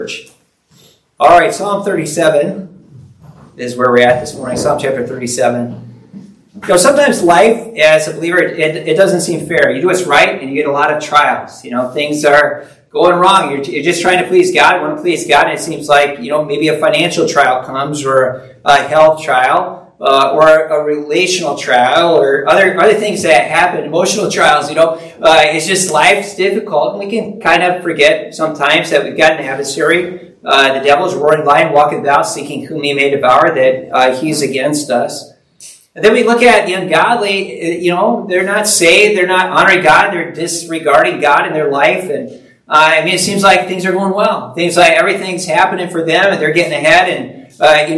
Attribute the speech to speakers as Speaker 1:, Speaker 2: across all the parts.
Speaker 1: All right, Psalm 37 is where we're at this morning. Psalm chapter 37. Sometimes life as a believer, it doesn't seem fair. You do what's right and you get a lot of trials. Things are going wrong. You're just trying to please God. You want to please God, and it seems like, maybe a financial trial comes, or a health trial, or a relational trial, or other things that happen, emotional trials. It's just life's difficult, and we can kind of forget sometimes that we've got an adversary. The devil's roaring lion walking about, seeking whom he may devour, that he's against us. And then we look at the ungodly. They're not saved, they're not honoring God, they're disregarding God in their life, and it seems like things are going well. Things like everything's happening for them, and they're getting ahead, and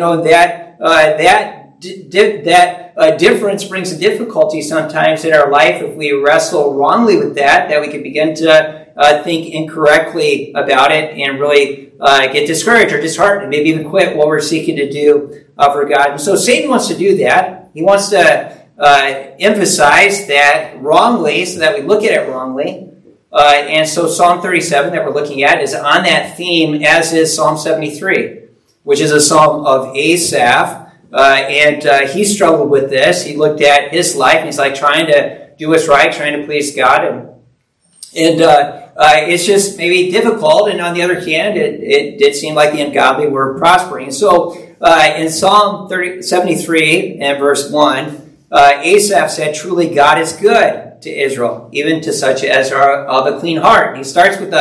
Speaker 1: that difference brings a difficulty sometimes in our life if we wrestle wrongly with that we can begin to think incorrectly about it and really get discouraged or disheartened, and maybe even quit what we're seeking to do for God. And so Satan wants to do that. He wants to emphasize that wrongly so that we look at it wrongly. And so Psalm 37 that we're looking at is on that theme, as is Psalm 73, which is a psalm of Asaph. And he struggled with this. He looked at his life, and he's like trying to do what's right, trying to please God. And it's just maybe difficult. And on the other hand, it did seem like the ungodly were prospering. And so in Psalm 73 and verse 1, Asaph said, "Truly God is good to Israel, even to such as are of a clean heart." And he starts with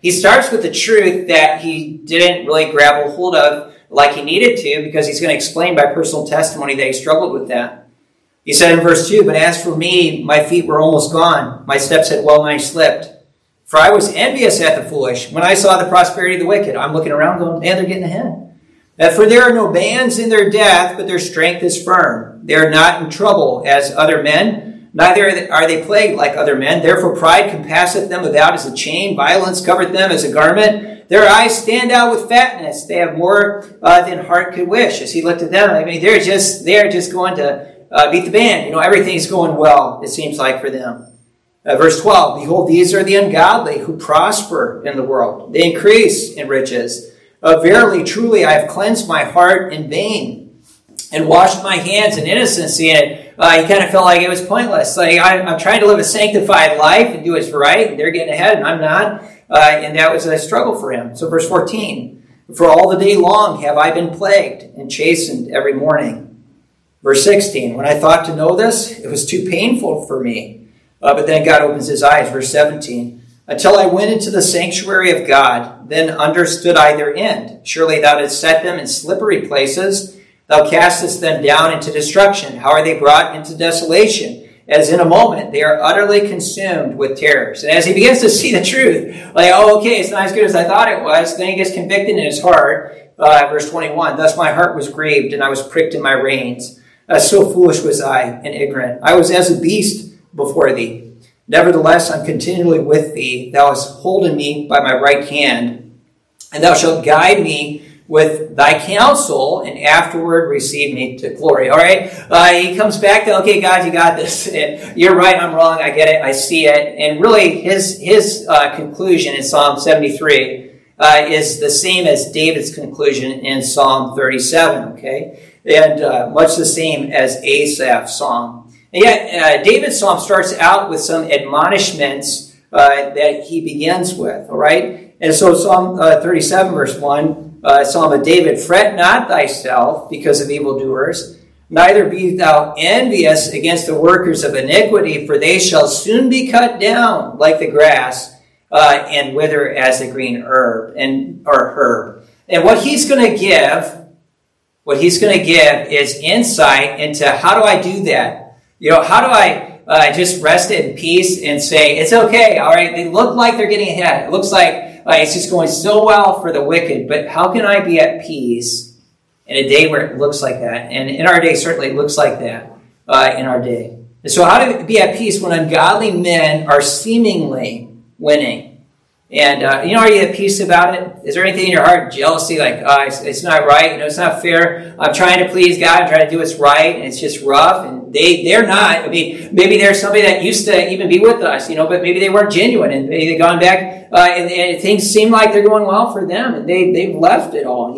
Speaker 1: the truth that he didn't really grab a hold of like he needed to, because he's going to explain by personal testimony that he struggled with that. He said in verse 2, "But as for me, my feet were almost gone. My steps had well nigh slipped. For I was envious at the foolish when I saw the prosperity of the wicked." I'm looking around going, man, they're getting ahead. "For there are no bands in their death, but their strength is firm. They are not in trouble as other men, neither are they plagued like other men. Therefore pride compasseth them about as a chain, violence covereth them as a garment. Their eyes stand out with fatness. They have more than heart could wish." As he looked at them, they're just going to beat the band. Everything's going well, it seems like, for them. Verse 12, "Behold, these are the ungodly who prosper in the world. They increase in riches. Verily, truly, I have cleansed my heart in vain and washed my hands in innocency." And he kind of felt like it was pointless. Like, I'm trying to live a sanctified life and do what's right, and they're getting ahead, and I'm not. And that was a struggle for him. So verse 14, "For all the day long have I been plagued and chastened every morning." Verse 16, "When I thought to know this, it was too painful for me." But then God opens his eyes. Verse 17, "Until I went into the sanctuary of God, then understood I their end. Surely thou didst set them in slippery places. Thou castest them down into destruction. How are they brought into desolation? As in a moment, they are utterly consumed with terrors." And as he begins to see the truth, it's not as good as I thought it was, then he gets convicted in his heart. Verse 21, "Thus my heart was grieved, and I was pricked in my reins. So foolish was I and ignorant. I was as a beast before thee. Nevertheless, I'm continually with thee. Thou hast holden me by my right hand, and thou shalt guide me with thy counsel, and afterward receive me to glory." All right? He comes back to, okay, God, you got this. You're right, I'm wrong, I get it, I see it. And really, his conclusion in Psalm 73 is the same as David's conclusion in Psalm 37, okay? And much the same as Asaph's psalm. And yet, David's psalm starts out with some admonishments that he begins with, all right? And so Psalm 37, verse 1, Psalm of David, "Fret not thyself because of evildoers, neither be thou envious against the workers of iniquity, for they shall soon be cut down like the grass, and wither as the green herb." And what he's going to give is insight into, how do I do that? How do I just rest in peace and say, it's okay, all right, they look like they're getting ahead. It looks like it's just going so well for the wicked, but how can I be at peace in a day where it looks like that? And in our day, certainly it looks like that in our day. And so how to be at peace when ungodly men are seemingly winning? And, are you at peace about it? Is there anything in your heart, jealousy, like, it's not right, it's not fair. I'm trying to please God, I'm trying to do what's right, and it's just rough, and they're not. Maybe there's somebody that used to even be with us, but maybe they weren't genuine, and maybe they've gone back and things seem like they're going well for them, and they've left it all,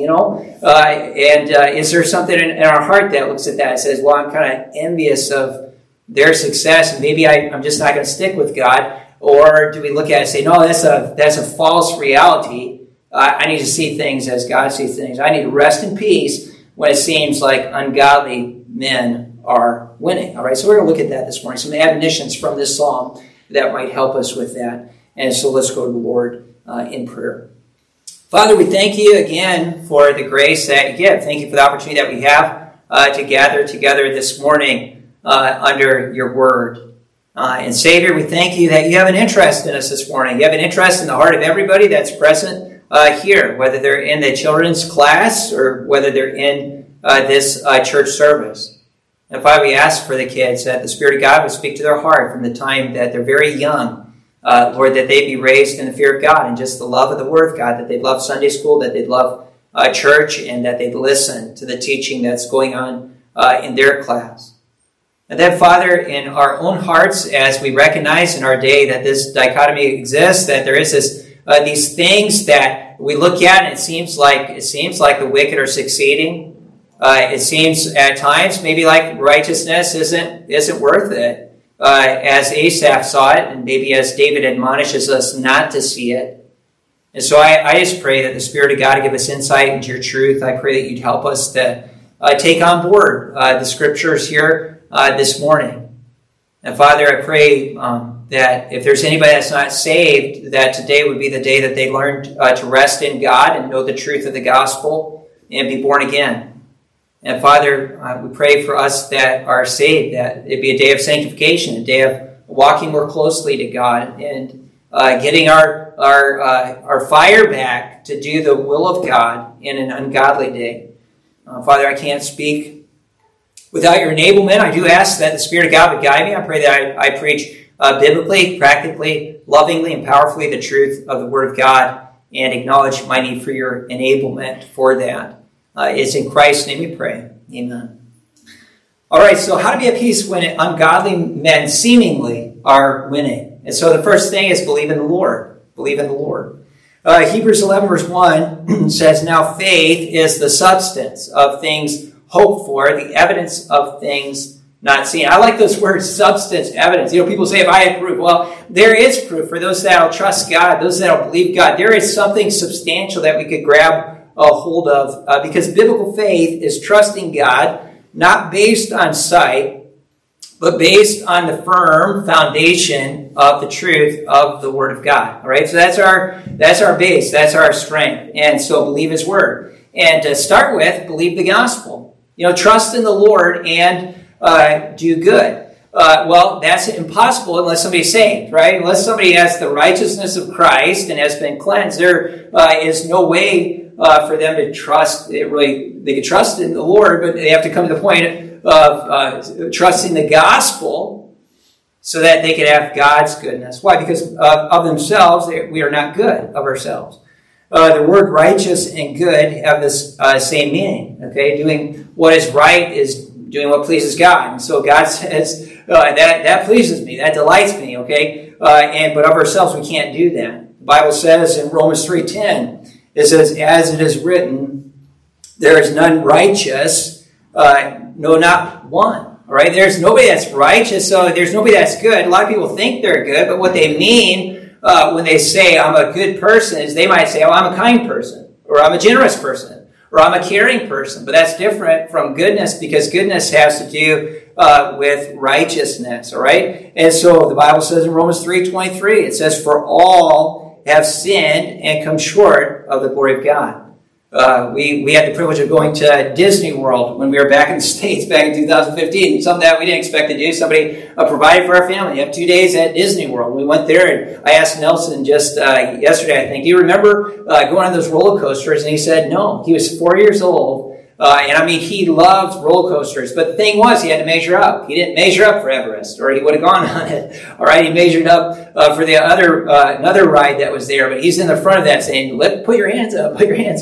Speaker 1: is there something in our heart that looks at that and says, well, I'm kind of envious of their success, and maybe I'm just not going to stick with God? Or do we look at it and say, no, that's a false reality. I need to see things as God sees things. I need to rest in peace when it seems like ungodly men are winning. All right, so we're going to look at that this morning. Some admonitions from this psalm that might help us with that. And so let's go to the Lord in prayer. Father, we thank you again for the grace that you give. Thank you for the opportunity that we have to gather together this morning under your word. And Savior, we thank you that you have an interest in us this morning. You have an interest in the heart of everybody that's present here, whether they're in the children's class or whether they're in this church service. And Father, we ask for the kids that the Spirit of God would speak to their heart from the time that they're very young. Lord, that they be raised in the fear of God and just the love of the Word of God, that they'd love Sunday school, that they'd love church, and that they'd listen to the teaching that's going on in their class. And then, Father, in our own hearts, as we recognize in our day that this dichotomy exists, that there is these things that we look at, and it seems like the wicked are succeeding. It seems at times maybe like righteousness isn't worth it, as Asaph saw it, and maybe as David admonishes us not to see it. And so I just pray that the Spirit of God would give us insight into your truth. I pray that you'd help us to take on board the Scriptures here this morning. And Father, I pray that if there's anybody that's not saved, that today would be the day that they learn to rest in God and know the truth of the gospel and be born again. And Father, we pray for us that are saved, that it be a day of sanctification, a day of walking more closely to God and getting our fire back to do the will of God in an ungodly day. Father, I can't speak without your enablement. I do ask that the Spirit of God would guide me. I pray that I preach biblically, practically, lovingly, and powerfully the truth of the Word of God and acknowledge my need for your enablement for that. It's in Christ's name we pray. Amen. All right, so how to be at peace when ungodly men seemingly are winning? And so the first thing is believe in the Lord. Believe in the Lord. Hebrews 11 verse 1 says, now faith is the substance of things hoped for, the evidence of things not seen. I like those words, substance, evidence. People say, if I had proof. Well, there is proof for those that will trust God, those that will believe God. There is something substantial that we could grab a hold of, because biblical faith is trusting God, not based on sight, but based on the firm foundation of the truth of the Word of God. All right, so that's our base, that's our strength, and so believe His Word. And to start with, believe the gospel. Trust in the Lord and do good. Well, that's impossible unless somebody's saved, right? Unless somebody has the righteousness of Christ and has been cleansed, there is no way for them to trust. They can trust in the Lord, but they have to come to the point of trusting the gospel so that they can have God's goodness. Why? Because of themselves, we are not good of ourselves. The word righteous and good have this same meaning. Okay, doing what is right is doing what pleases God, and so God says that pleases me, that delights me. Okay, but of ourselves we can't do that. The Bible says in Romans 3:10, it says, "As it is written, there is none righteous, no, not one." All right, there's nobody that's righteous, so there's nobody that's good. A lot of people think they're good, but what they mean when they say I'm a good person is they might say, oh, I'm a kind person, or I'm a generous person, or I'm a caring person. But that's different from goodness, because goodness has to do with righteousness, all right? And so the Bible says in Romans 3:23, it says, for all have sinned and come short of the glory of God. We had the privilege of going to Disney World when we were back in the States back in 2015. Something that we didn't expect to do. Somebody provided for our family. You have 2 days at Disney World. We went there, and I asked Nelson just yesterday, I think, do you remember going on those roller coasters? And he said no. He was 4 years old. He loved roller coasters. But the thing was, he had to measure up. He didn't measure up for Everest, or he would have gone on it. All right, he measured up for the another ride that was there. But he's in the front of that saying, put your hands up,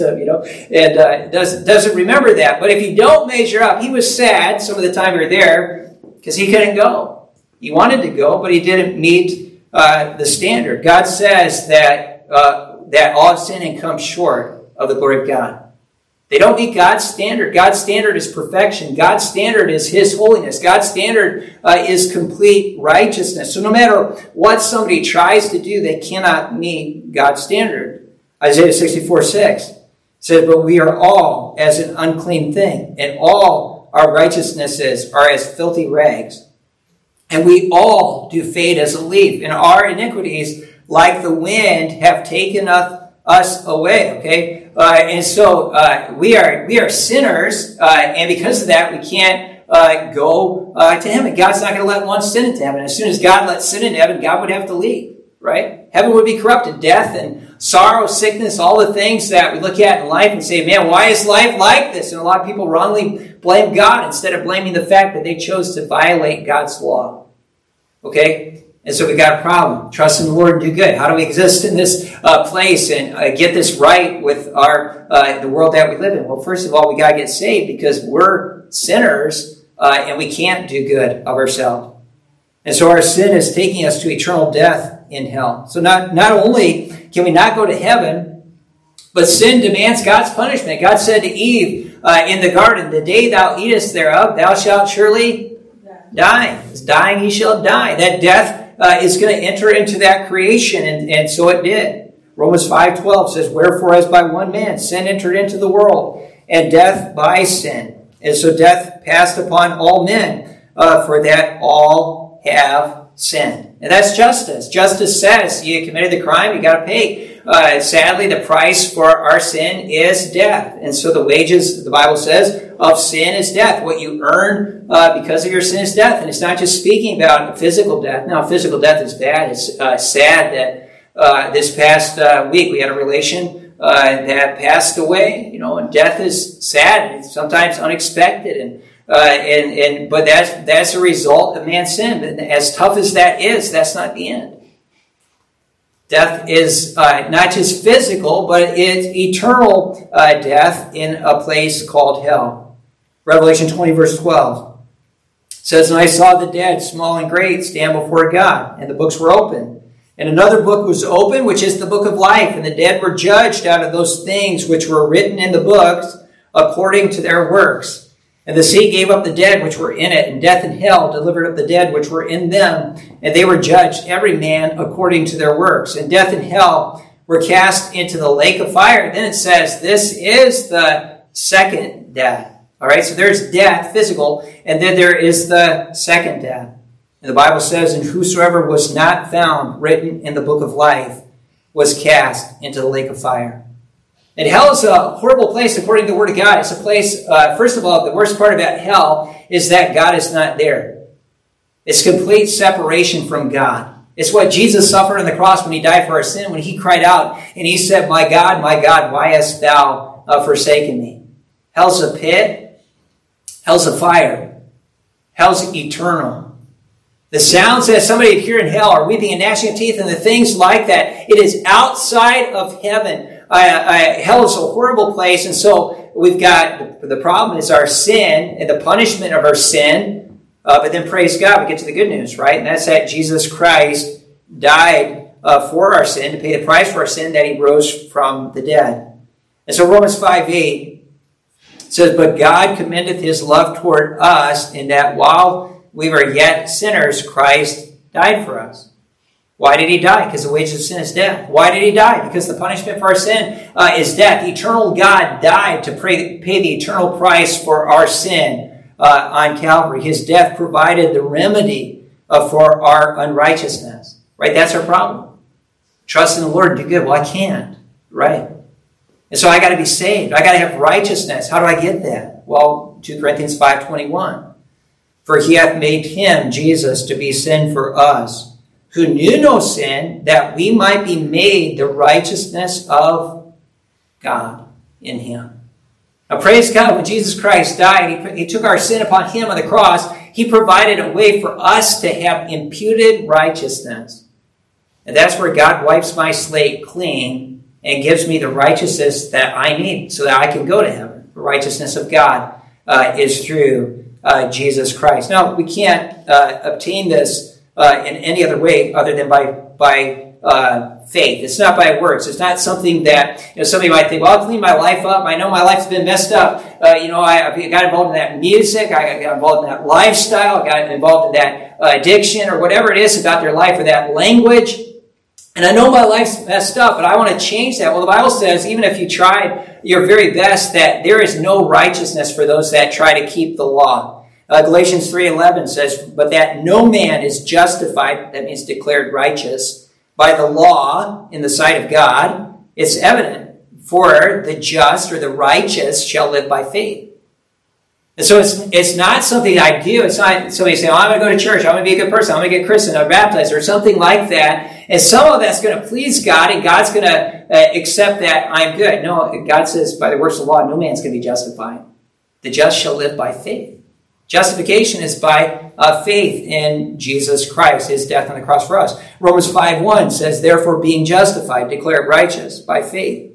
Speaker 1: and doesn't remember that. But if you don't measure up, he was sad some of the time we were there because he couldn't go. He wanted to go, but he didn't meet the standard. God says that that all have sinned and come short of the glory of God. They don't meet God's standard. God's standard is perfection. God's standard is His holiness. God's standard is complete righteousness. So no matter what somebody tries to do, they cannot meet God's standard. Isaiah 64:6 says, "But we are all as an unclean thing, and all our righteousnesses are as filthy rags. And we all do fade as a leaf, and our iniquities, like the wind, have taken us away." Okay? And so we are sinners, and because of that, we can't go to heaven. God's not going to let one sin into heaven. As soon as God lets sin into heaven, God would have to leave, right? Heaven would be corrupted. Death and sorrow, sickness, all the things that we look at in life and say, man, why is life like this? And a lot of people wrongly blame God instead of blaming the fact that they chose to violate God's law. Okay? And so we got a problem. Trust in the Lord and do good. How do we exist in this place and get this right with the world that we live in? Well, first of all, we got to get saved because we're sinners and we can't do good of ourselves. And so our sin is taking us to eternal death in hell. So not only can we not go to heaven, but sin demands God's punishment. God said to Eve in the garden, "The day thou eatest thereof, thou shalt surely die. As dying ye shall die." That death is going to enter into that creation, and so it did. Romans 5:12 says, "Wherefore as by one man sin entered into the world, and death by sin. And so death passed upon all men, for that all have sinned." And that's justice. Justice says you committed the crime, you got to pay. Sadly, the price for our sin is death. And so the wages, the Bible says, of sin is death. What you earn because of your sin is death. And it's not just speaking about physical death. Now, physical death is bad. It's sad that this past week we had a relation that passed away. And death is sad. And it's sometimes unexpected. But that's a result of man's sin. And as tough as that is, that's not the end. Death is not just physical, but it's eternal death in a place called hell. Revelation 20, verse 12 says, "And I saw the dead, small and great, stand before God, and the books were open. And another book was open, which is the book of life. And the dead were judged out of those things which were written in the books according to their works. And the sea gave up the dead which were in it, and death and hell delivered up the dead which were in them. And they were judged, every man according to their works. And death and hell were cast into the lake of fire." Then it says, this is the second death. All right, so there's death, physical, and then there is the second death. And the Bible says, "And whosoever was not found written in the book of life was cast into the lake of fire." And hell is a horrible place according to the Word of God. It's a place, first of all, the worst part about hell is that God is not there. It's complete separation from God. It's what Jesus suffered on the cross when He died for our sin, when He cried out and He said, my God, why hast thou forsaken me?" Hell's a pit. Hell's a fire. Hell's eternal. The sounds that somebody would hear in hell are weeping and gnashing of teeth and the things like that. It is outside of heaven. Hell is a horrible place, and so we've got, the problem is our sin and the punishment of our sin, but then praise God, we get to the good news, right? And that's that Jesus Christ died for our sin, to pay the price for our sin, that He rose from the dead. And so Romans 5:8 says, "But God commendeth His love toward us, in that while we were yet sinners, Christ died for us." Why did He die? Because the wages of sin is death. Why did He die? Because the punishment for our sin is death. Eternal God died to pay the eternal price for our sin on Calvary. His death provided the remedy for our unrighteousness. Right? That's our problem. Trust in the Lord and do good. Well, I can't. Right? And so I got to be saved. I got to have righteousness. How do I get that? Well, 2 Corinthians 5:21. "For He hath made Him, Jesus, to be sin for us, who knew no sin, that we might be made the righteousness of God in Him." Now praise God, when Jesus Christ died, He took our sin upon Him on the cross. He provided a way for us to have imputed righteousness. And that's where God wipes my slate clean and gives me the righteousness that I need so that I can go to heaven. The righteousness of God is through Jesus Christ. Now, we can't obtain this in any other way other than by faith. It's not by works. It's not something that, somebody might think, well, I'll clean my life up. I know my life's been messed up. I got involved in that music. I got involved in that lifestyle. I got involved in that addiction or whatever it is about their life or that language. And I know my life's messed up, but I want to change that. Well, the Bible says, even if you tried your very best, that there is no righteousness for those that try to keep the law. Galatians 3:11 says, but that no man is justified, that means declared righteous, by the law in the sight of God. It's evident, for the just or the righteous shall live by faith. And so it's not something I do. It's not somebody saying, I'm going to go to church. I'm going to be a good person. I'm going to get christened or baptized or something like that. And some of that's going to please God, and God's going to accept that I'm good. No, God says, by the works of the law, no man's going to be justified. The just shall live by faith. Justification is by faith in Jesus Christ, his death on the cross for us. Romans 5:1 says, therefore, being justified, declared righteous by faith,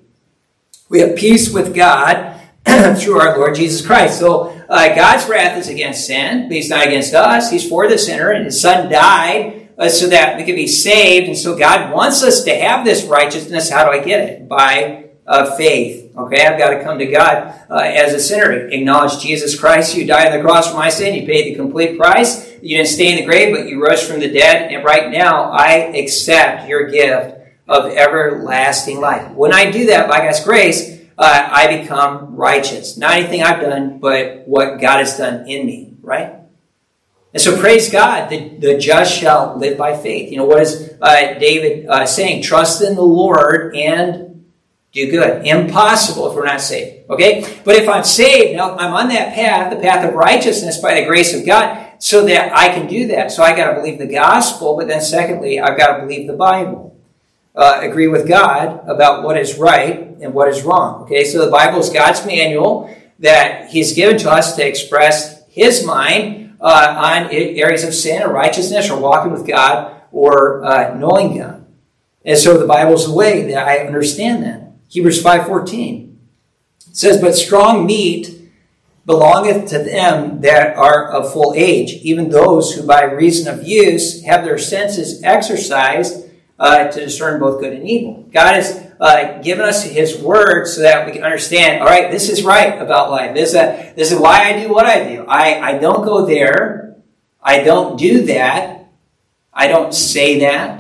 Speaker 1: we have peace with God through our Lord Jesus Christ. So God's wrath is against sin, but he's not against us. He's for the sinner, and his son died so that we could be saved. And so God wants us to have this righteousness. How do I get it? By faith. Okay, I've got to come to God as a sinner, acknowledge Jesus Christ. You died on the cross for my sin. You paid the complete price. You didn't stay in the grave, but you rose from the dead. And right now, I accept your gift of everlasting life. When I do that, by God's grace, I become righteous. Not anything I've done, but what God has done in me, right? And so praise God, the just shall live by faith. What is David saying? Trust in the Lord and do good. Impossible if we're not saved, okay? But if I'm saved, now I'm on that path, the path of righteousness by the grace of God, so that I can do that. So I got to believe the gospel, but then secondly, I've got to believe the Bible. Agree with God about what is right and what is wrong. Okay, so the Bible is God's manual that he's given to us to express his mind on areas of sin or righteousness or walking with God or knowing God. And so the Bible is the way that I understand that. Hebrews 5:14 says, but strong meat belongeth to them that are of full age, even those who by reason of use have their senses exercised to discern both good and evil. God has given us his word so that we can understand, all right, this is right about life. This is why I do what I do. I don't go there. I don't do that. I don't say that.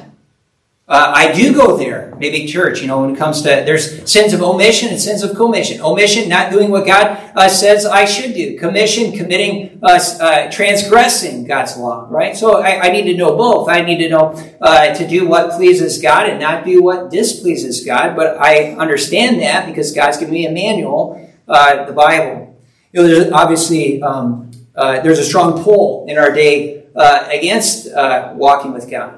Speaker 1: I do go there. Maybe church, when it comes to, there's sins of omission and sins of commission. Omission, not doing what God says I should do. Commission, committing, transgressing God's law, right? So I need to know both. I need to know to do what pleases God and not do what displeases God. But I understand that because God's given me a manual, the Bible. There's obviously, there's a strong pull in our day against walking with God.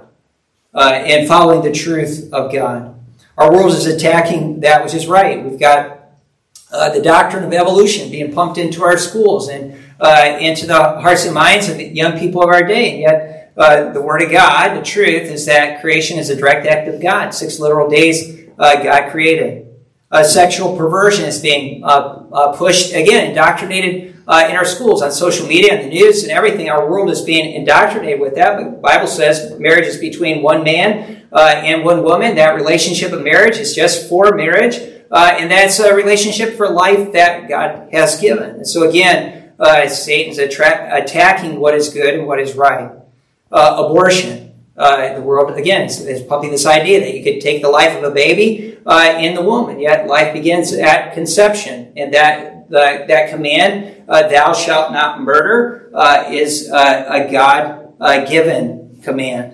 Speaker 1: And following the truth of God. Our world is attacking that which is right. We've got the doctrine of evolution being pumped into our schools and into the hearts and minds of the young people of our day. And yet, the Word of God, the truth, is that creation is a direct act of God. 6 literal days God created. Sexual perversion is being pushed, again, indoctrinated in our schools, on social media, on the news, and everything. Our world is being indoctrinated with that. But the Bible says marriage is between one man and one woman. That relationship of marriage is just for marriage. And that's a relationship for life that God has given. And so again, Satan's attacking what is good and what is right. Abortion. The world, again, is pumping this idea that you could take the life of a baby in the womb, and yet life begins at conception. And that command, thou shalt not murder, is a God-given command.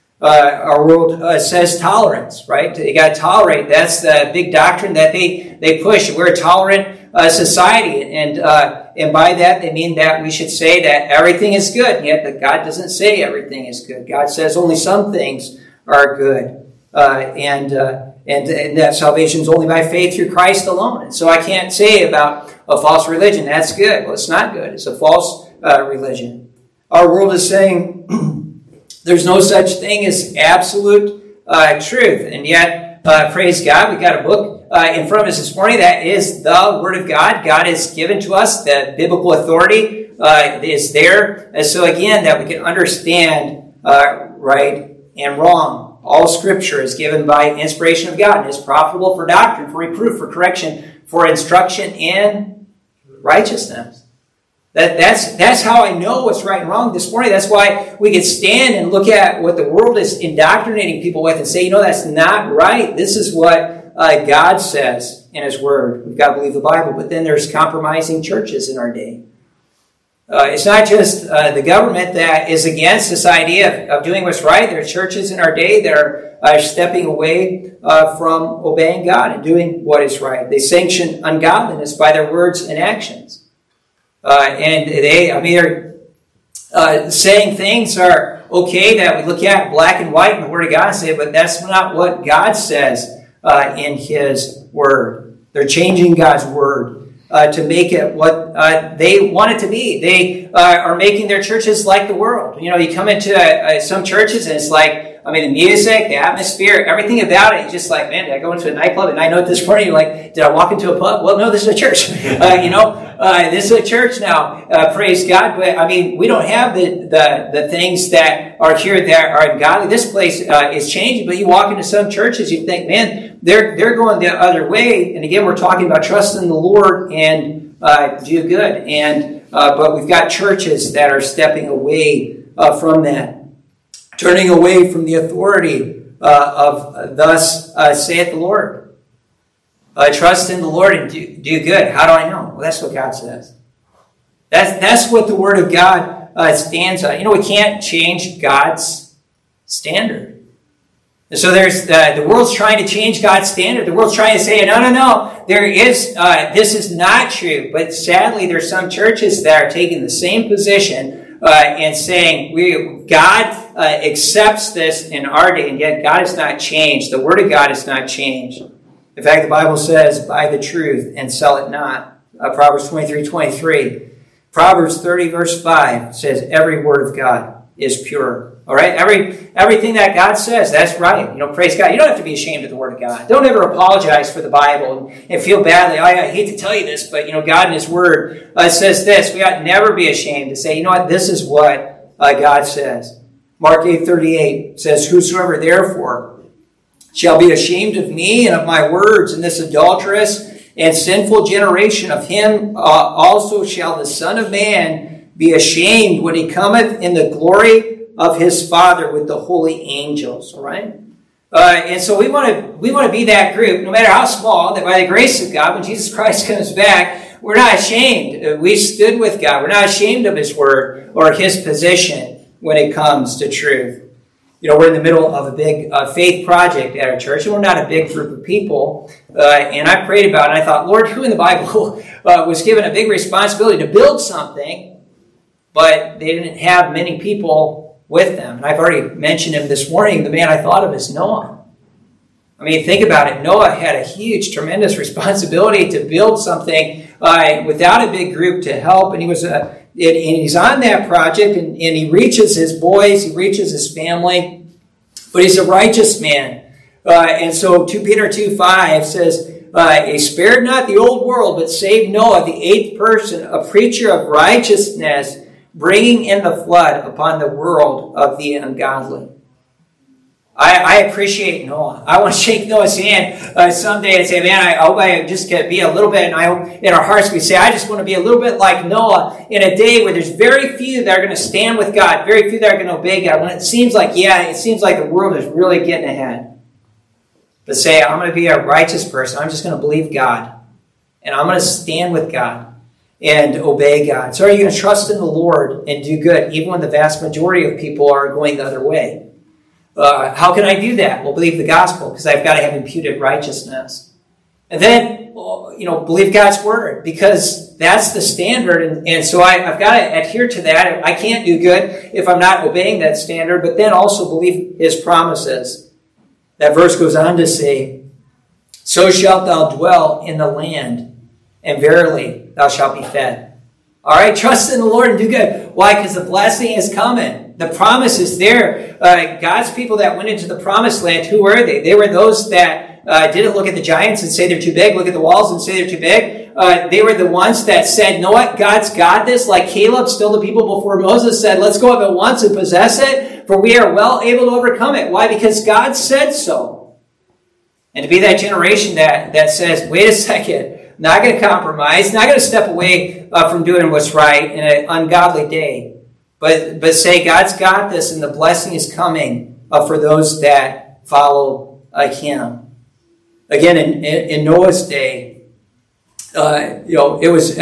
Speaker 1: Our world says tolerance, right? You got to tolerate. That's the big doctrine that they push. We're a tolerant society, and by that they mean that we should say that everything is good. And yet, God doesn't say everything is good. God says only some things are good, and that salvation is only by faith through Christ alone. And so I can't say about a false religion that's good. Well, it's not good. It's a false religion. Our world is saying there's no such thing as absolute truth. And yet, praise God, we've got a book in front of us this morning that is the Word of God. God has given to us the biblical authority is there. And so again, that we can understand right and wrong. All Scripture is given by inspiration of God and is profitable for doctrine, for reproof, for correction, for instruction in righteousness. That's how I know what's right and wrong this morning. That's why we can stand and look at what the world is indoctrinating people with and say, that's not right. This is what God says in His Word. We've got to believe the Bible. But then there's compromising churches in our day. It's not just the government that is against this idea of doing what's right. There are churches in our day that are stepping away from obeying God and doing what is right. They sanction ungodliness by their words and actions. They're saying things are okay that we look at black and white in the Word of God and say, but that's not what God says in His Word. They're changing God's Word to make it what they want it to be. They are making their churches like the world. You come into some churches and it's like, the music, the atmosphere, everything about it, you're just like, man, did I go into a nightclub at 9:00 this morning? You're like, did I walk into a pub? Well, no, this is a church. This is a church now. Praise God. But, we don't have the things that are here that are ungodly. This place is changing, but you walk into some churches, you think, man, they're going the other way. And again, we're talking about trusting the Lord and do good. But we've got churches that are stepping away from that. Turning away from the authority of thus saith the Lord. Trust in the Lord and do good. How do I know? Well, that's what God says. That's what the Word of God stands on. We can't change God's standard. And so there's the world's trying to change God's standard. The world's trying to say, no. This is not true. But sadly, there's some churches that are taking the same position and saying God accepts this in our day, and yet God has not changed. The Word of God has not changed. In fact, the Bible says, buy the truth and sell it not. Proverbs 23:23. Proverbs 30, verse 5 says, every word of God is pure. All right? Everything that God says, that's right. Praise God. You don't have to be ashamed of the Word of God. Don't ever apologize for the Bible and feel badly. I hate to tell you this, but, God in His Word says this. We ought never be ashamed to say, this is what God says. Mark 8:38 says, whosoever therefore shall be ashamed of me and of my words in this adulterous and sinful generation, of him also shall the Son of Man be ashamed when He cometh in the glory of His Father with the holy angels. All right? And so we want to be that group, no matter how small, that by the grace of God, when Jesus Christ comes back, we're not ashamed. We stood with God. We're not ashamed of His Word or His position when it comes to truth. We're in the middle of a big faith project at our church, and we're not a big group of people. And I prayed about it, and I thought, Lord, who in the Bible was given a big responsibility to build something, but they didn't have many people with them? And I've already mentioned him this morning. The man I thought of is Noah. Think about it. Noah had a huge, tremendous responsibility to build something without a big group to help, and he's on that project, and he reaches his boys, he reaches his family, but he's a righteous man. And so 2 Peter 2:5 says, he spared not the old world, but saved Noah, the eighth person, a preacher of righteousness, bringing in the flood upon the world of the ungodly. I appreciate Noah. I want to shake Noah's hand someday and say, man, I hope I just can be a little bit, and I hope in our hearts we say, I just want to be a little bit like Noah in a day where there's very few that are going to stand with God, very few that are going to obey God, when it seems like the world is really getting ahead. But say, I'm going to be a righteous person. I'm just going to believe God, and I'm going to stand with God and obey God. So are you going to trust in the Lord and do good, even when the vast majority of people are going the other way? How can I do that? Well, believe the gospel, because I've got to have imputed righteousness. And then, believe God's word, because that's the standard. And so I've got to adhere to that. I can't do good if I'm not obeying that standard, but then also believe His promises. That verse goes on to say, so shalt thou dwell in the land, and verily thou shalt be fed. All right, trust in the Lord and do good. Why? Because the blessing is coming. The promise is there. God's people that went into the promised land, who were they? They were those that didn't look at the giants and say they're too big, look at the walls and say they're too big. They were the ones that said, know what? God's got this. Like Caleb, still the people before Moses said, let's go up at once and possess it. for we are well able to overcome it. Why? Because God said so. And to be that generation that says, wait a second, not going to compromise, not going to step away from doing what's right in an ungodly day, but say God's got this and the blessing is coming for those that follow him. Again, in Noah's day, it was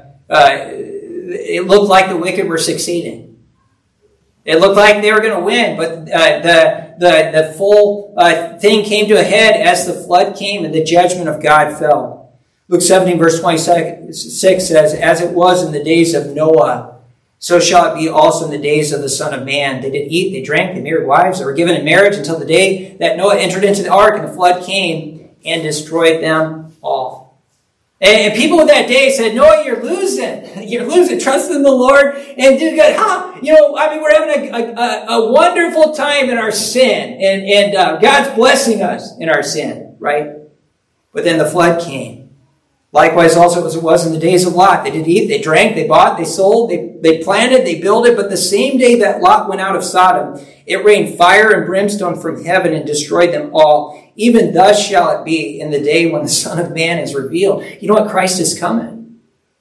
Speaker 1: it looked like the wicked were succeeding. It looked like they were going to win, but the full thing came to a head as the flood came and the judgment of God fell. Luke 17, verse 26 says, as it was in the days of Noah, so shall it be also in the days of the Son of Man. They did eat, they drank, they married wives, they were given in marriage until the day that Noah entered into the ark and the flood came and destroyed them all. And people of that day said, Noah, you're losing. You're losing. Trust in the Lord and do good. We're having a wonderful time in our sin. And God's blessing us in our sin, right? But then the flood came. Likewise also as it was in the days of Lot. They did eat, they drank, they bought, they sold, they planted, they built it. But the same day that Lot went out of Sodom, it rained fire and brimstone from heaven and destroyed them all. Even thus shall it be in the day when the Son of Man is revealed. You know what? Christ is coming.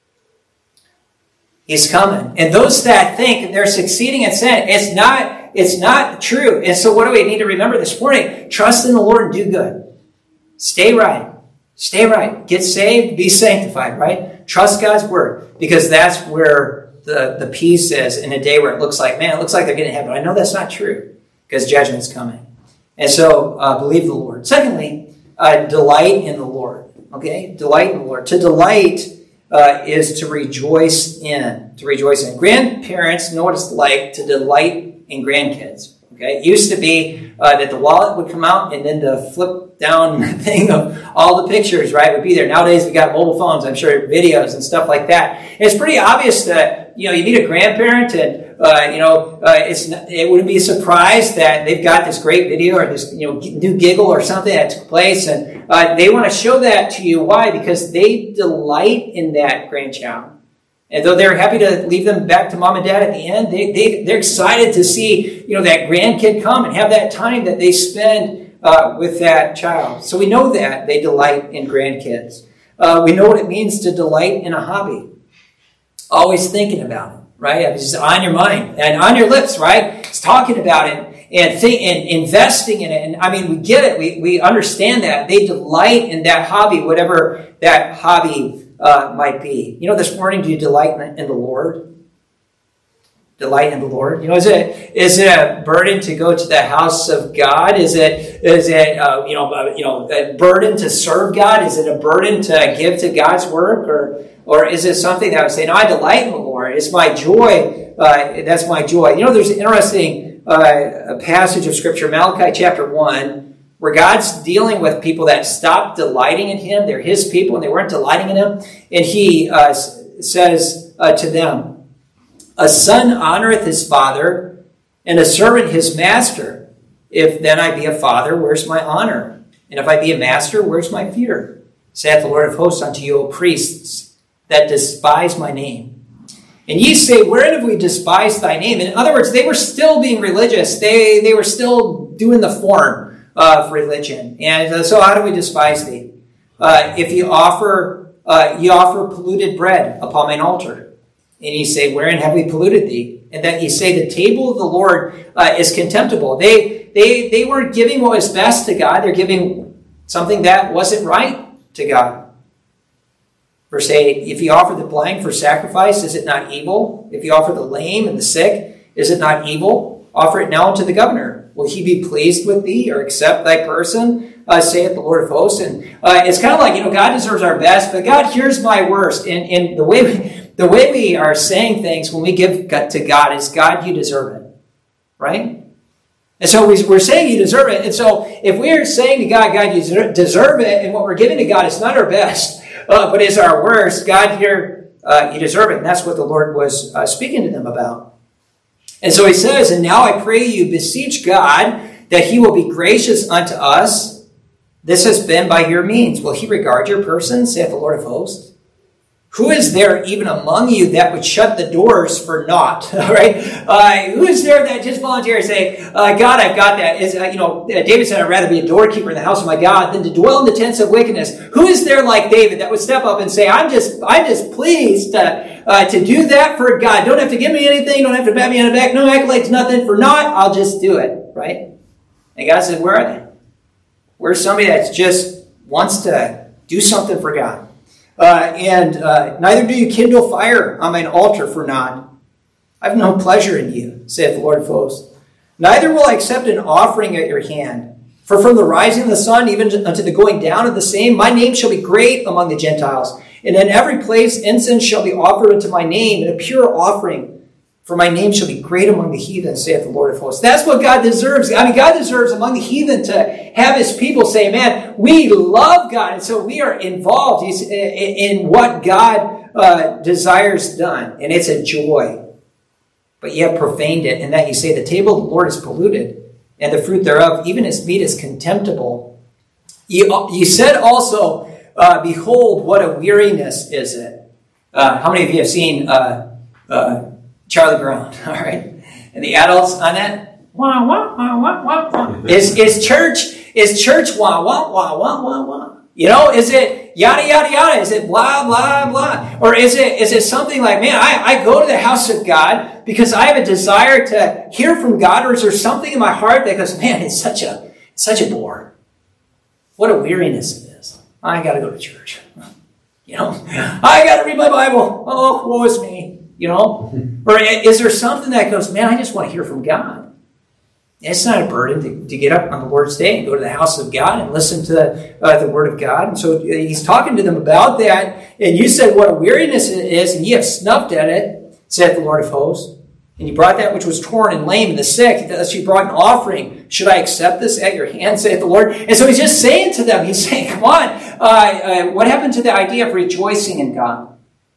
Speaker 1: He's coming. And those that think they're succeeding in sin, it's not true. And so what do we need to remember this morning? Trust in the Lord and do good. Stay right. Stay right. Get saved. Be sanctified, right? Trust God's word, because that's where the peace is in a day where it looks like they're getting heaven. I know that's not true because judgment's coming. And so believe the Lord. Secondly, delight in the Lord. Okay? Delight in the Lord. To delight is to rejoice in. To rejoice in. Grandparents know what it's like to delight in grandkids. Okay? It used to be that the wallet would come out and then the flip down thing of all the pictures, right, would be there. Nowadays we got mobile phones, I'm sure, videos and stuff like that. And it's pretty obvious that, you meet a grandparent and, it wouldn't be a surprise that they've got this great video or this, new giggle or something that took place. And they want to show that to you. Why? Because they delight in that grandchild. And though they're happy to leave them back to mom and dad at the end, they're excited to see, that grandkid come and have that time that they spend with that child. So we know that they delight in grandkids. We know what it means to delight in a hobby. Always thinking about it, right? It's on your mind and on your lips, right? It's talking about it and investing in it. And we get it. We understand that. They delight in that hobby, whatever that hobby might be. This morning, do you delight in the Lord? Delight in the Lord. Is it a burden to go to the house of God? Is it a burden to serve God? Is it a burden to give to God's work, or is it something that I would say, no, I delight in the Lord. It's my joy. That's my joy. There's an interesting passage of Scripture, Malachi chapter 1, where God's dealing with people that stopped delighting in Him. They're His people, and they weren't delighting in Him. And He says to them, a son honoreth his father, and a servant his master. If then I be a father, where's my honor? And if I be a master, where's my fear? Saith the Lord of hosts unto you, O priests, that despise my name. And ye say, wherein have we despised thy name? In other words, they were still being religious. They were still doing the form of religion. And so how do we despise thee? If you offer polluted bread upon mine altar. And ye say, wherein have we polluted thee? And that ye say, the table of the Lord is contemptible. They weren't giving what was best to God. They're giving something that wasn't right to God. Verse 8, if you offer the blind for sacrifice, is it not evil? If you offer the lame and the sick, is it not evil? Offer it now unto the governor. Will he be pleased with thee or accept thy person? Saith the Lord of hosts. And it's kind of like, God deserves our best, but God hears my worst. And the way we are saying things when we give to God is, God, you deserve it. Right? And so we're saying you deserve it. And so if we're saying to God, God, you deserve it, and what we're giving to God is not our best, but is our worst, God, here, you deserve it. And that's what the Lord was speaking to them about. And so he says, and now I pray you, beseech God that he will be gracious unto us. This has been by your means. Will he regard your person, saith the Lord of hosts? Who is there even among you that would shut the doors for naught? All right? Who is there that just volunteers say, God, I've got that. David said, I'd rather be a doorkeeper in the house of my God than to dwell in the tents of wickedness. Who is there like David that would step up and say, I'm just pleased to do that for God. Don't have to give me anything. Don't have to pat me on the back. No accolades, nothing. For naught, I'll just do it. Right? And God said, where are they? Where's somebody that just wants to do something for God? Neither do you kindle fire on mine altar for naught. I have no pleasure in you, saith the Lord of hosts. Neither will I accept an offering at your hand. For from the rising of the sun even unto the going down of the same, my name shall be great among the Gentiles. And in every place incense shall be offered unto my name, and a pure offering. For my name shall be great among the heathen, saith the Lord of hosts. That's what God deserves. I mean, God deserves among the heathen to have his people say, man, we love God. And so we are involved in what God desires done. And it's a joy. But you have profaned it, in that you say, the table of the Lord is polluted, and the fruit thereof, even his meat, is contemptible. You said also, behold, what a weariness is it. How many of you have seen Charlie Brown? All right. And the adults on that? Wah, wah, wah, wah, wah, wah. Is church wah, wah, wah, wah, wah, wah? You know, is it yada, yada, yada? Is it blah, blah, blah? Or is it something like, man, I go to the house of God because I have a desire to hear from God, or is there something in my heart that goes, man, it's such a bore. What a weariness it is. I got to go to church. You know, I got to read my Bible. Oh, woe is me. You know? Or is there something that goes, man, I just want to hear from God? It's not a burden to get up on the Lord's Day and go to the house of God and listen to the Word of God. And so he's talking to them about that. And you said what a weariness it is, and ye have snuffed at it, saith the Lord of hosts. And you brought that which was torn and lame and the sick. Thus you brought an offering. Should I accept this at your hand, saith the Lord? And so he's just saying to them, he's saying, come on, what happened to the idea of rejoicing in God?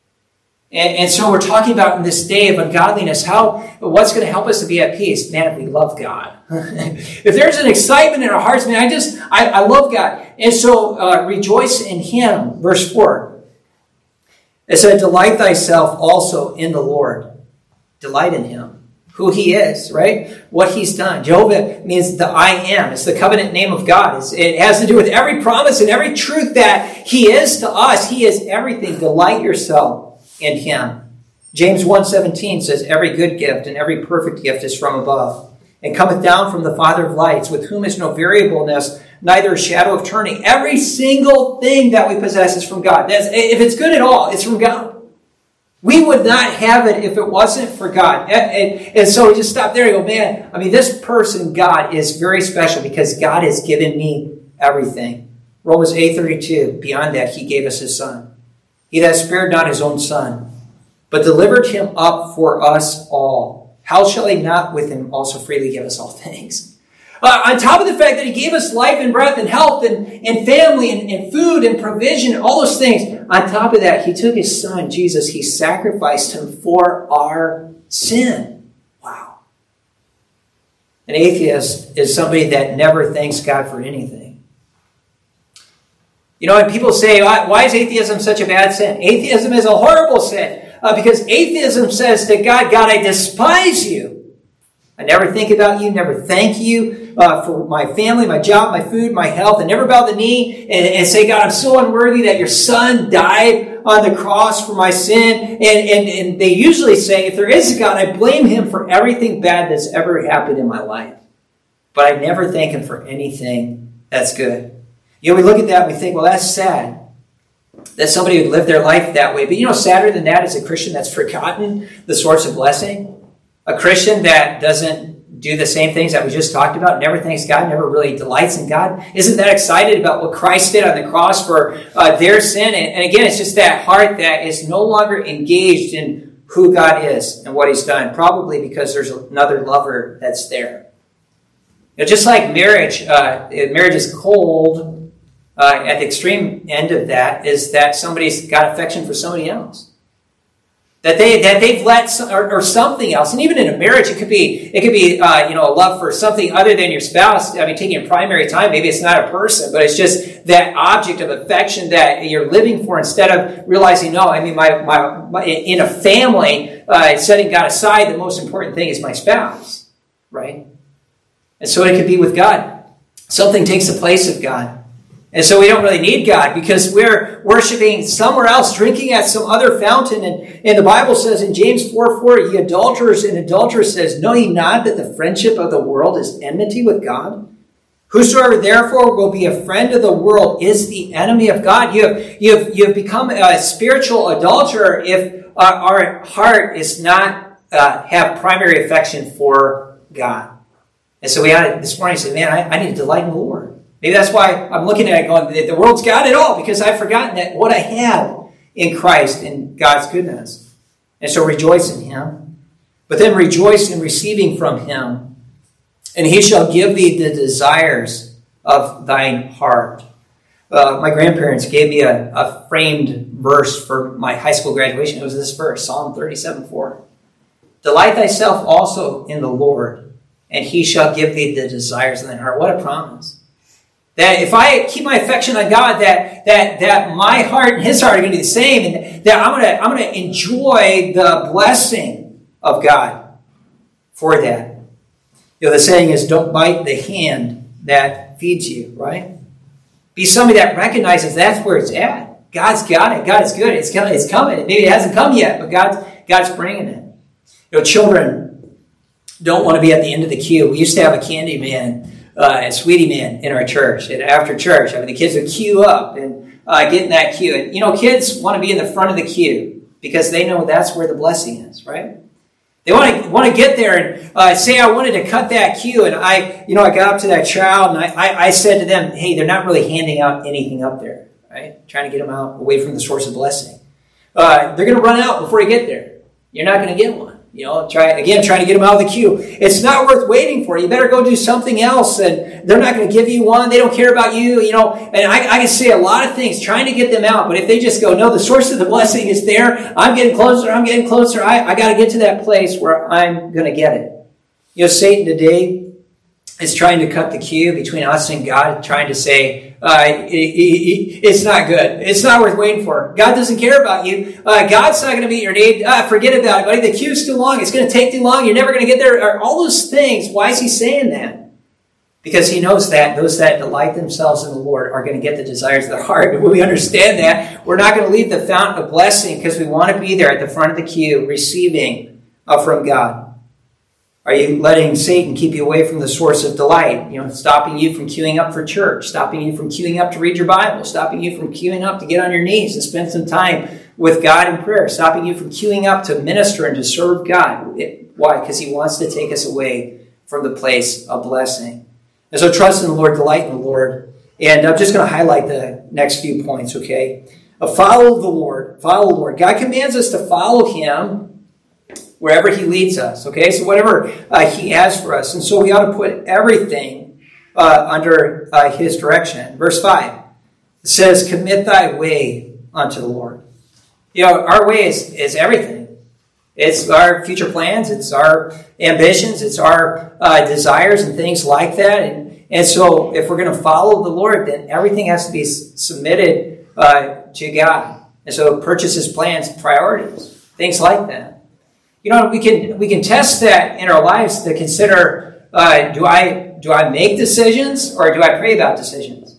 Speaker 1: And so we're talking about in this day of ungodliness, what's going to help us to be at peace? Man, if we love God. If there's an excitement in our hearts, man, I love God. And so rejoice in him. Verse 4. It said, delight thyself also in the Lord. Delight in him. Who he is, right? What he's done. Jehovah means the I am. It's the covenant name of God. It has to do with every promise and every truth that he is to us. He is everything. Delight yourself in him. James 1:17 says, every good gift and every perfect gift is from above, and cometh down from the Father of lights, with whom is no variableness, neither a shadow of turning. Every single thing that we possess is from God. If it's good at all, it's from God. We would not have it if it wasn't for God. And so we just stop there and go, man, I mean, this person, God, is very special because God has given me everything. Romans 8:32, beyond that, he gave us his Son. He that spared not his own Son, but delivered him up for us all. How shall he not with him also freely give us all things? On top of the fact that he gave us life and breath and health and family and food and provision and all those things, on top of that, he took his Son, Jesus, he sacrificed him for our sin. Wow. An atheist is somebody that never thanks God for anything. You know, and people say, why is atheism such a bad sin? Atheism is a horrible sin because atheism says to God, God, I despise you. I never think about you, never thank you for my family, my job, my food, my health. I never bow the knee and say, God, I'm so unworthy that your Son died on the cross for my sin. And they usually say, if there is a God, I blame him for everything bad that's ever happened in my life. But I never thank him for anything that's good. You know, we look at that and we think, well, that's sad that somebody would live their life that way. But you know, sadder than that is a Christian that's forgotten the source of blessing. A Christian that doesn't do the same things that we just talked about, never thanks God, never really delights in God, isn't that excited about what Christ did on the cross for their sin. And again, it's just that heart that is no longer engaged in who God is and what he's done, probably because there's another lover that's there. You know, just like marriage is cold. At the extreme end of that is that somebody's got affection for somebody else. That they've let or something else, and even in a marriage, it could be a love for something other than your spouse. I mean, taking primary time. Maybe it's not a person, but it's just that object of affection that you're living for. Instead of realizing, no, I mean, my in a family, setting God aside, the most important thing is my spouse, right? And so it could be with God. Something takes the place of God. And so we don't really need God because we're worshiping somewhere else, drinking at some other fountain. And the Bible says in James 4:4, ye adulterers and adulteress says, know ye not that the friendship of the world is enmity with God? Whosoever therefore will be a friend of the world is the enemy of God. You have become a spiritual adulterer if our heart is not have primary affection for God. And so we had this morning say, man, I need to delight in the Lord. Maybe that's why I'm looking at it going, the world's got it all, because I've forgotten that what I have in Christ and God's goodness. And so rejoice in Him. But then rejoice in receiving from Him. And He shall give thee the desires of thine heart. My grandparents gave me a framed verse for my high school graduation. It was this verse, Psalm 37:4. Delight thyself also in the Lord, and He shall give thee the desires of thine heart. What a promise. That if I keep my affection on God, that my heart and His heart are going to be the same, and that I'm going to enjoy the blessing of God for that. You know, the saying is, don't bite the hand that feeds you, right? Be somebody that recognizes that's where it's at. God's got it. God is good. It's coming. Maybe it hasn't come yet, but God's bringing it. You know, children don't want to be at the end of the queue. We used to have a candy man, a sweetie man in our church. And after church, I mean, the kids would queue up and get in that queue. And, you know, kids want to be in the front of the queue because they know that's where the blessing is, right? They want to get there and say, I wanted to cut that queue. And I got up to that child and I said to them, hey, they're not really handing out anything up there, right? Trying to get them out away from the source of blessing. They're going to run out before you get there. You're not going to get one. You know, trying to get them out of the queue. It's not worth waiting for. You better go do something else, and they're not going to give you one. They don't care about you, you know. And I can say a lot of things trying to get them out, but if they just go, no, the source of the blessing is there. I'm getting closer. I got to get to that place where I'm going to get it. You know, Satan today is trying to cut the queue between us and God, trying to say, it's not good. It's not worth waiting for. God doesn't care about you. God's not going to meet your need. Forget about it, buddy. The queue's too long. It's going to take too long. You're never going to get there. All those things. Why is He saying that? Because He knows that those that delight themselves in the Lord are going to get the desires of their heart. And when we understand that, we're not going to leave the fountain of blessing because we want to be there at the front of the queue receiving from God. Are you letting Satan keep you away from the source of delight? You know, stopping you from queuing up for church, stopping you from queuing up to read your Bible, stopping you from queuing up to get on your knees and spend some time with God in prayer, stopping you from queuing up to minister and to serve God. Why? Because He wants to take us away from the place of blessing. And so trust in the Lord, delight in the Lord. And I'm just going to highlight the next few points, okay? Follow the Lord. Follow the Lord. God commands us to follow Him wherever He leads us, okay? So whatever He has for us. And so we ought to put everything under His direction. Verse 5, it says, commit thy way unto the Lord. You know, our way is everything. It's our future plans. It's our ambitions. It's our desires and things like that. And so if we're going to follow the Lord, then everything has to be submitted to God. And so purchases, plans, priorities, things like that. You know, we can test that in our lives to consider, do I make decisions or do I pray about decisions?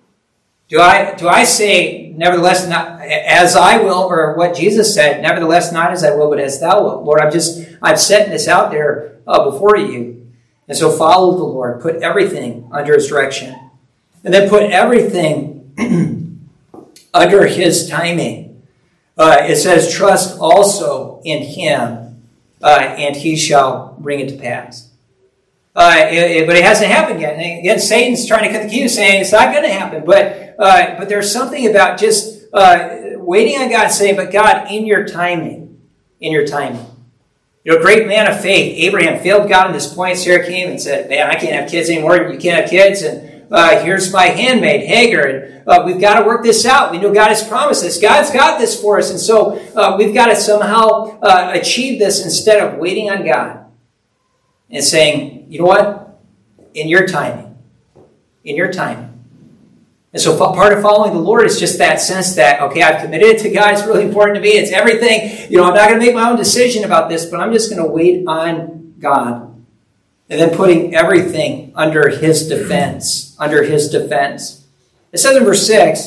Speaker 1: Do I say, nevertheless, not as I will, or what Jesus said, nevertheless, not as I will, but as thou wilt. Lord, I'm setting this out there before you. And so follow the Lord. Put everything under His direction. And then put everything under His timing. It says, trust also in Him, and He shall bring it to pass. But it hasn't happened yet. And again, Satan's trying to cut the queue, saying it's not going to happen. But there's something about just waiting on God, saying, but God, in your timing. You know, great man of faith, Abraham failed God at this point. Sarah came and said, man, I can't have kids anymore. You can't have kids. And here's my handmaid, Hagar, and we've got to work this out. We know God has promised this. God's got this for us, and so we've got to somehow achieve this instead of waiting on God and saying, you know what? In your timing. In your timing. And so part of following the Lord is just that sense that, okay, I've committed to God. It's really important to me. It's everything. You know, I'm not going to make my own decision about this, but I'm just going to wait on God. And then putting everything under his defense. Under his defense. It says in verse 6,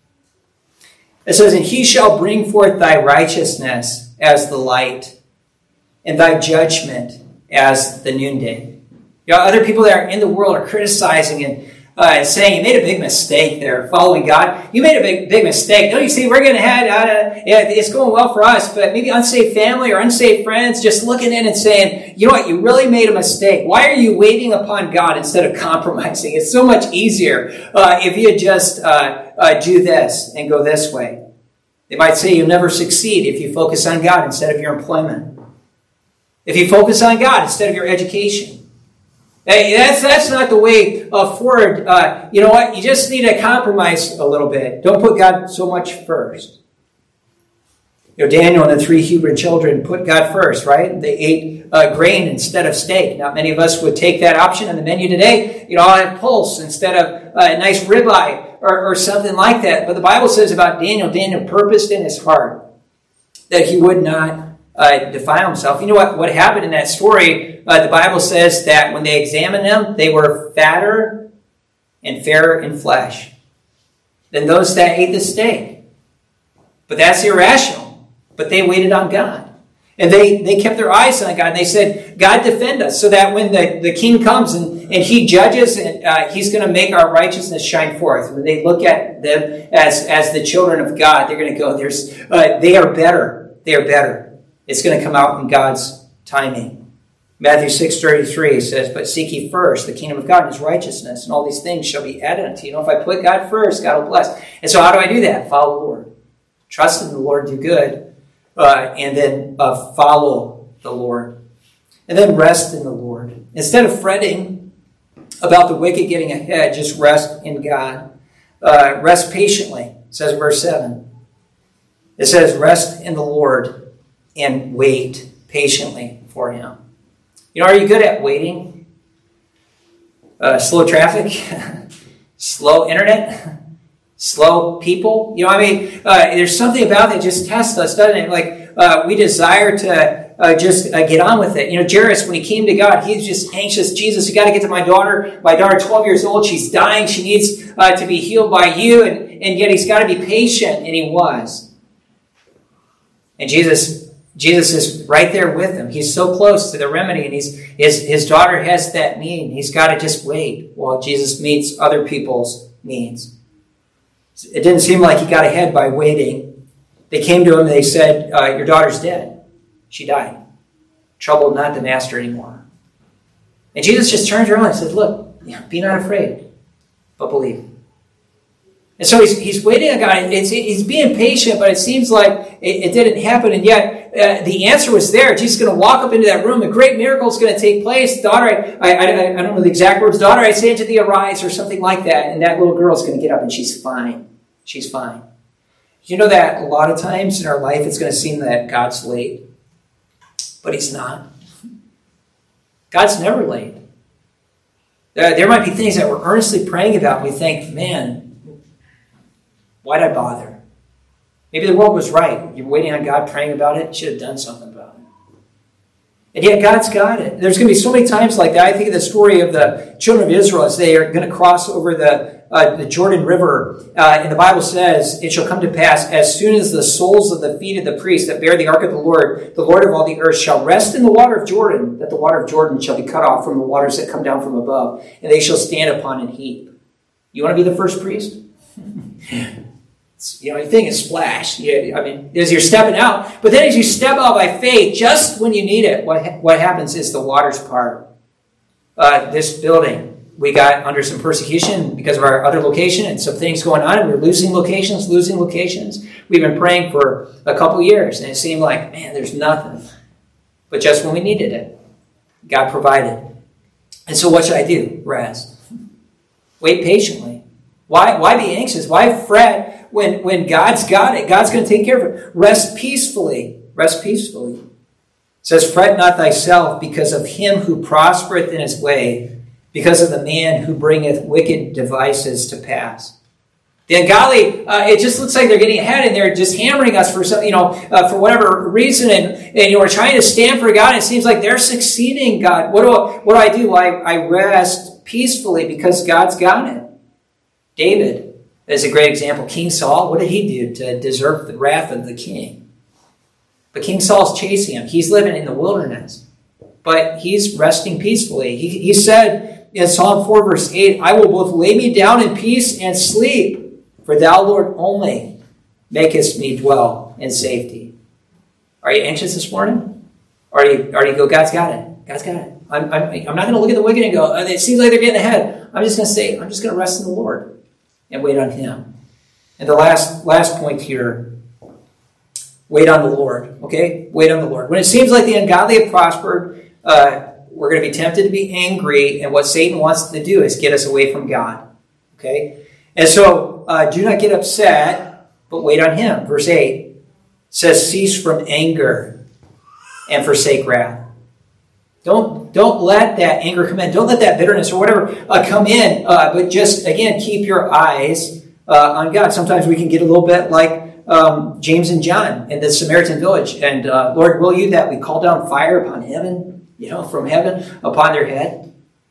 Speaker 1: it says, and he shall bring forth thy righteousness as the light, and thy judgment as the noonday. You know, other people that are in the world are criticizing and saying, you made a big mistake there, following God. You made a big mistake. Don't you see, we're going to have, it's going well for us, but maybe unsaved family or unsaved friends just looking in and saying, you know what, you really made a mistake. Why are you waiting upon God instead of compromising? It's so much easier if you just do this and go this way. They might say you'll never succeed if you focus on God instead of your employment. If you focus on God instead of your education. Hey, that's not the way forward. You know what? You just need to compromise a little bit. Don't put God so much first. You know, Daniel and the 3 Hebrew children put God first, right? They ate grain instead of steak. Not many of us would take that option on the menu today. You know, I'll have pulse instead of a nice ribeye or something like that. But the Bible says about Daniel purposed in his heart that he would not defile himself. You know what happened in that story? The Bible says that when they examined them, they were fatter and fairer in flesh than those that ate the steak. But that's irrational. But they waited on God. And they kept their eyes on God. And they said, God, defend us, so that when the king comes and he judges, and he's going to make our righteousness shine forth. When they look at them as the children of God, they're going to go, they are better. They are better. It's going to come out in God's timing. Matthew 6:33 says, but seek ye first the kingdom of God and his righteousness, and all these things shall be added unto you. You know, if I put God first, God will bless. And so how do I do that? Follow the Lord. Trust in the Lord, do good, and then follow the Lord. And then rest in the Lord. Instead of fretting about the wicked getting ahead, just rest in God. Rest patiently, it says in verse 7. It says, rest in the Lord and wait patiently for him. You know, are you good at waiting? Slow traffic? Slow internet? Slow people? You know, I mean, there's something about that just tests us, doesn't it? Like, we desire to just get on with it. You know, Jairus, when he came to God, he was just anxious. Jesus, you got to get to my daughter. My daughter, 12 years old, she's dying. She needs to be healed by you. And yet he's got to be patient, and he was. And Jesus is right there with him. He's so close to the remedy, and his daughter has that need. He's got to just wait while Jesus meets other people's needs. It didn't seem like he got ahead by waiting. They came to him and they said, your daughter's dead. She died. Troubled not the master anymore. And Jesus just turns around and says, look, be not afraid, but believe. And so he's waiting on God. He's being patient, but it seems like it didn't happen. And yet the answer was there. Jesus is going to walk up into that room. A great miracle is going to take place. Daughter, I don't know the exact words. Daughter, I say unto thee, arise, or something like that. And that little girl is going to get up and she's fine. She's fine. You know that a lot of times in our life it's going to seem that God's late. But he's not. God's never late. There might be things that we're earnestly praying about. And we think, man, why'd I bother? Maybe the world was right. You're waiting on God, praying about it. You should have done something about it. And yet God's got it. There's going to be so many times like that. I think of the story of the children of Israel as they are going to cross over the Jordan River. And the Bible says, it shall come to pass, as soon as the soles of the feet of the priests that bear the ark of the Lord of all the earth, shall rest in the water of Jordan, that the water of Jordan shall be cut off from the waters that come down from above, and they shall stand upon an heap. You want to be the first priest? You know, you think it's splash. I mean, as you're stepping out. But then as you step out by faith, just when you need it, what happens is the waters part. This building, we got under some persecution because of our other location and some things going on. And we're losing locations. We've been praying for a couple years. And it seemed like, man, there's nothing. But just when we needed it, God provided. And so what should I do? Rest. Wait patiently. Why be anxious? Why fret when God's got it? God's going to take care of it. Rest peacefully. Rest peacefully. It says, fret not thyself because of him who prospereth in his way, because of the man who bringeth wicked devices to pass. The ungodly, it just looks like they're getting ahead and they're just hammering us for some, for whatever reason, and we're trying to stand for God. And it seems like they're succeeding. God, what do I do? I rest peacefully because God's got it. David is a great example. King Saul, what did he do to deserve the wrath of the king? But King Saul's chasing him. He's living in the wilderness, but he's resting peacefully. He said in Psalm 4, verse 8, I will both lay me down in peace and sleep. For thou, Lord, only makest me dwell in safety. Are you anxious this morning? Or do you go, God's got it. God's got it. I'm not going to look at the wicked and go, it seems like they're getting ahead. I'm just going to say, I'm just going to rest in the Lord and wait on him. And the last point here, wait on the Lord. Okay? Wait on the Lord. When it seems like the ungodly have prospered, we're going to be tempted to be angry. And what Satan wants to do is get us away from God. Okay? And so, do not get upset, but wait on him. Verse 8 says, cease from anger and forsake wrath. Don't let that anger come in. Don't let that bitterness or whatever come in. But just, again, keep your eyes on God. Sometimes we can get a little bit like James and John in the Samaritan village. And Lord, will you that we call down fire upon heaven, from heaven upon their head?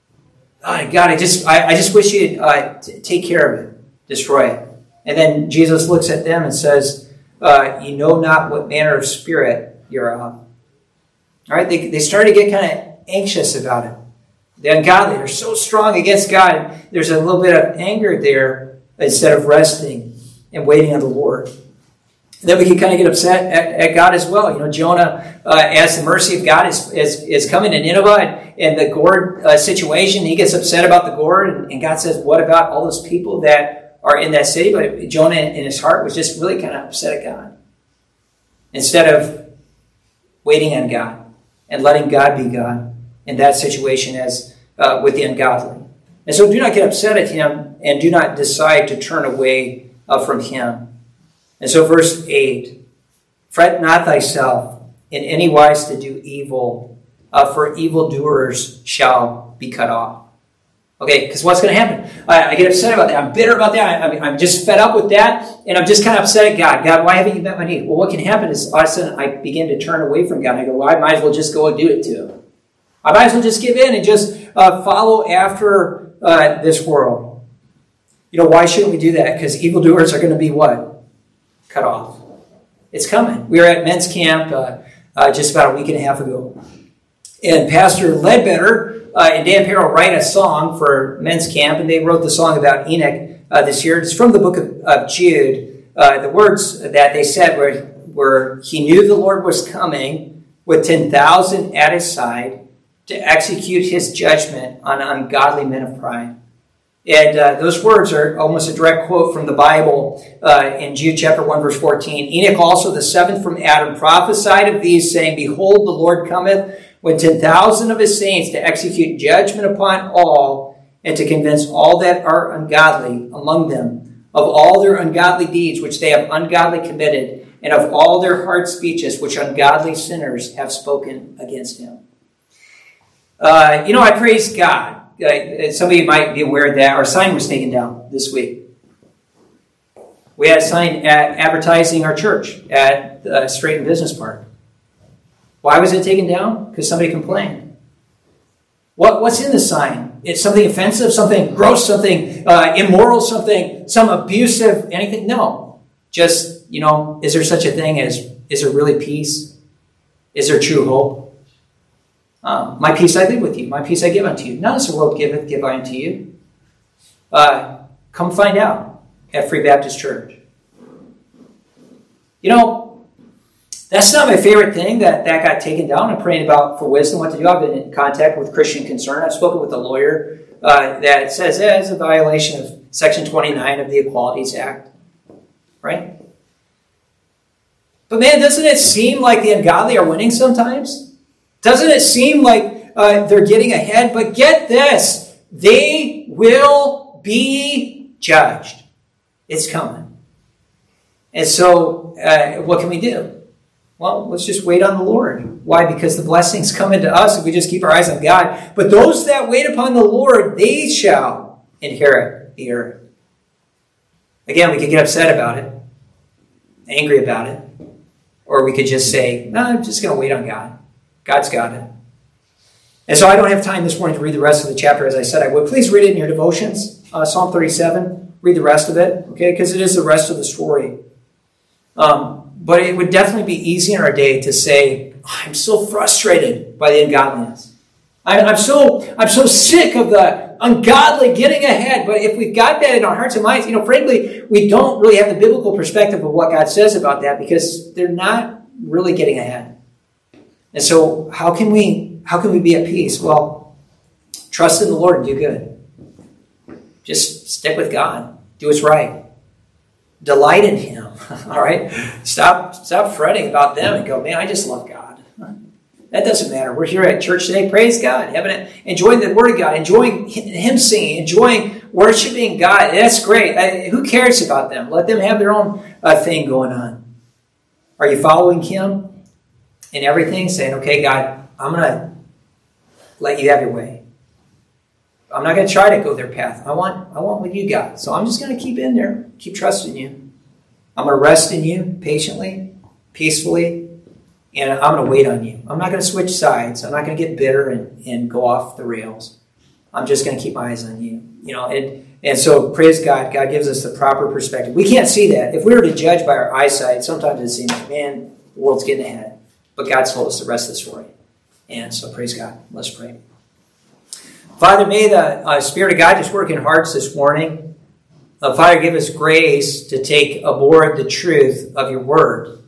Speaker 1: God, I just wish you'd take care of it. Destroy it. And then Jesus looks at them and says, you know not what manner of spirit you're of. All right, they started to get kind of anxious about it. The ungodly, they're so strong against God. There's a little bit of anger there instead of resting and waiting on the Lord. And then we can kind of get upset at God as well. Jonah, as the mercy of God is coming to Nineveh and the gourd situation, he gets upset about the gourd, and God says, what about all those people that are in that city? But Jonah in his heart was just really kind of upset at God. Instead of waiting on God and letting God be God in that situation as with the ungodly. And so do not get upset at him and do not decide to turn away from him. And so verse 8, fret not thyself in any wise to do evil, for evildoers shall be cut off. Okay, because what's going to happen? I get upset about that. I'm bitter about that. I'm just fed up with that, and I'm just kind of upset at God. God, why haven't you met my need? Well, what can happen is all of a sudden I begin to turn away from God. And I go, well, I might as well just go and do it too. I might as well just give in and just follow after this world. Why shouldn't we do that? Because evildoers are going to be what? Cut off. It's coming. We were at men's camp just about a week and a half ago. And Pastor Ledbetter and Dan Perro write a song for men's camp, and they wrote the song about Enoch this year. It's from the book of Jude. The words that they said were, he knew the Lord was coming with 10,000 at his side to execute his judgment on ungodly men of pride. And those words are almost a direct quote from the Bible in Jude chapter 1, verse 14. Enoch also, the seventh from Adam, prophesied of these, saying, behold, the Lord cometh with 10,000 of his saints to execute judgment upon all and to convince all that are ungodly among them of all their ungodly deeds which they have ungodly committed, and of all their hard speeches which ungodly sinners have spoken against him. I praise God. Some of you might be aware that our sign was taken down this week. We had a sign advertising our church at Straighten Business Park. Why was it taken down? Because somebody complained. What's in the sign? It's something offensive, something gross, something immoral, some abusive, anything? No. Just, is there such a thing as, is there really peace? Is there true hope? My peace I leave with you. My peace I give unto you. Not as the world giveth, give I unto you. Come find out at Free Baptist Church. That's not my favorite thing that got taken down. I'm praying about for wisdom what to do. I've been in contact with Christian Concern. I've spoken with a lawyer that says that is a violation of Section 29 of the Equalities Act. Right? But man, doesn't it seem like the ungodly are winning sometimes? Doesn't it seem like they're getting ahead? But get this, they will be judged. It's coming. And so what can we do? Well, let's just wait on the Lord. Why? Because the blessings come into us if we just keep our eyes on God. But those that wait upon the Lord, they shall inherit the earth. Again, we could get upset about it, angry about it, or we could just say, no, I'm just going to wait on God. God's got it. And so I don't have time this morning to read the rest of the chapter as I said I would. Please read it in your devotions. Psalm 37. Read the rest of it, okay? Because it is the rest of the story. But it would definitely be easy in our day to say, I'm so frustrated by the ungodliness. I'm so sick of the ungodly getting ahead. But if we've got that in our hearts and minds, frankly, we don't really have the biblical perspective of what God says about that because they're not really getting ahead. And so how can we be at peace? Well, trust in the Lord and do good. Just stick with God. Do what's right. Delight in Him. All right? Stop fretting about them and go, man, I just love God. That doesn't matter. We're here at church today. Praise God. Enjoying the Word of God. Enjoying Him singing. Enjoying worshiping God. That's great. Who cares about them? Let them have their own thing going on. Are you following Him in everything? Saying, okay, God, I'm going to let you have your way. I'm not going to try to go their path. I want what you got. So I'm just going to keep in there. Keep trusting you. I'm going to rest in you patiently, peacefully, and I'm going to wait on you. I'm not going to switch sides. I'm not going to get bitter and go off the rails. I'm just going to keep my eyes on you. And so praise God. God gives us the proper perspective. We can't see that. If we were to judge by our eyesight, sometimes it seems like, man, the world's getting ahead. But God told us the rest of the story. And so praise God. Let's pray. Father, may the Spirit of God just work in hearts this morning. Father, give us grace to take aboard the truth of your word.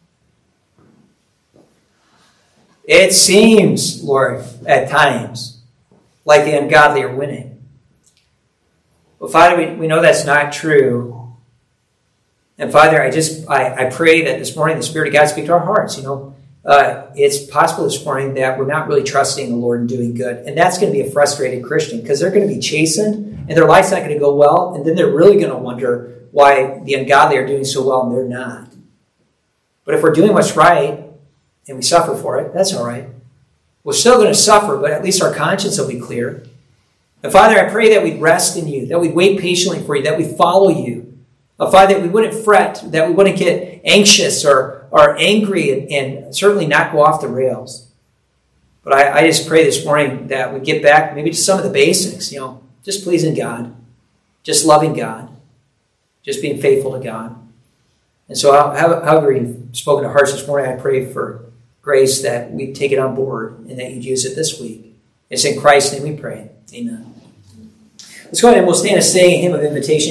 Speaker 1: It seems, Lord, at times, like the ungodly are winning. But Father, we know that's not true. And Father, I pray that this morning the Spirit of God speak to our hearts. It's possible this morning that we're not really trusting the Lord and doing good. And that's going to be a frustrated Christian because they're going to be chastened and their life's not going to go well. And then they're really going to wonder why the ungodly are doing so well and they're not. But if we're doing what's right and we suffer for it, that's all right. We're still going to suffer, but at least our conscience will be clear. And Father, I pray that we'd rest in you, that we'd wait patiently for you, that we'd follow you. Father, that we wouldn't fret, that we wouldn't get anxious or angry and certainly not go off the rails. But I just pray this morning that we get back maybe to some of the basics, just pleasing God, just loving God, just being faithful to God. And so however you've spoken to hearts this morning, I pray for grace that we take it on board and that you'd use it this week. It's in Christ's name we pray. Amen. Let's go ahead and we'll stand and sing a hymn of invitation.